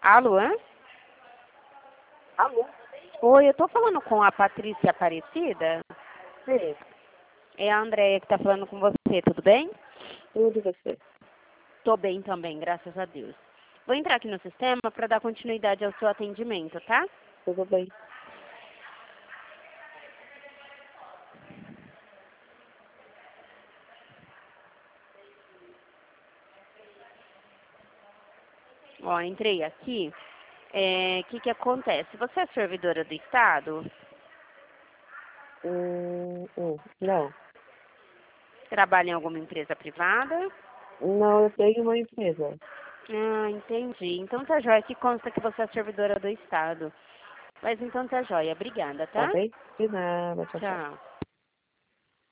Alô? Alô? Oi, eu tô falando com a Patrícia Aparecida. Sim, É a Andréia que tá falando com você, tudo bem? tudo você. Tô bem também, graças a Deus. Vou entrar aqui no sistema para dar continuidade ao seu atendimento, tá? Tudo bem. Ó, entrei aqui. Que acontece? Você é servidora do Estado? Não. Trabalha em alguma empresa privada? Não, eu tenho uma empresa. Ah, entendi. Então tá jóia, que consta que você é servidora do Estado. Mas então tá jóia, obrigada, Tá tá? bem? De nada. Tchau, tchau. Tchau.